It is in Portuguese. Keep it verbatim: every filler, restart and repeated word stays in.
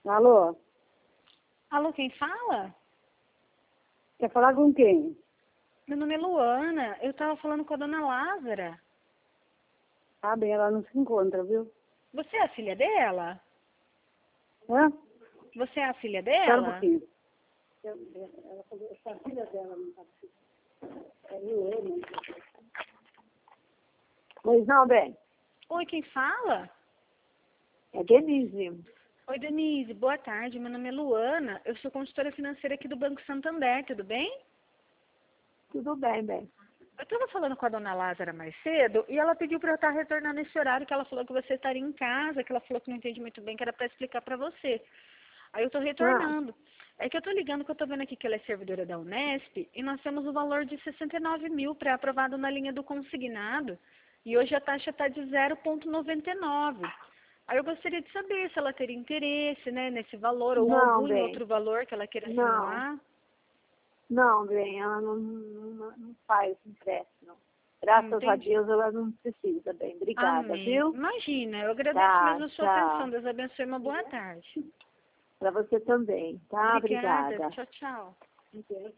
Alô? Alô, quem fala? Quer falar com quem? Meu nome é Luana. Eu tava falando com a dona Lázara. Ah, bem, ela não se encontra, viu? Você é a filha dela? Hã? Você é a filha Espera um dela? pouquinho. Ela falou, essa filha dela não tá aqui. É Luana. Pois não, bem. Oi, quem fala? É Denise. Oi, Denise. Boa tarde. Meu nome é Luana. Eu sou consultora financeira aqui do Banco Santander. Tudo bem? Tudo bem, bem. Eu estava falando com a dona Lázara mais cedo e ela pediu para eu estar retornando esse horário que ela falou que você estaria em casa, que ela falou que não entende muito bem, que era para explicar para você. Aí eu estou Ah, retornando. É que eu estou ligando que eu estou vendo aqui que ela é servidora da Unesp e nós temos o valor de sessenta e nove mil pré-aprovado na linha do consignado e hoje a taxa está de zero vírgula noventa e nove. Aí eu gostaria de saber se ela teria interesse, né, nesse valor ou não, algum bem. outro valor que ela queira Não. simular. Não, bem, ela não, não, não faz empréstimo. Hum, Graças a entendi. Deus ela não precisa, bem. Obrigada, Amém. viu? Imagina, eu agradeço Tá, mesmo a sua atenção. tchau. Deus abençoe. Uma boa tarde. Pra você também, tá? Obrigada. Obrigada. Tchau, tchau.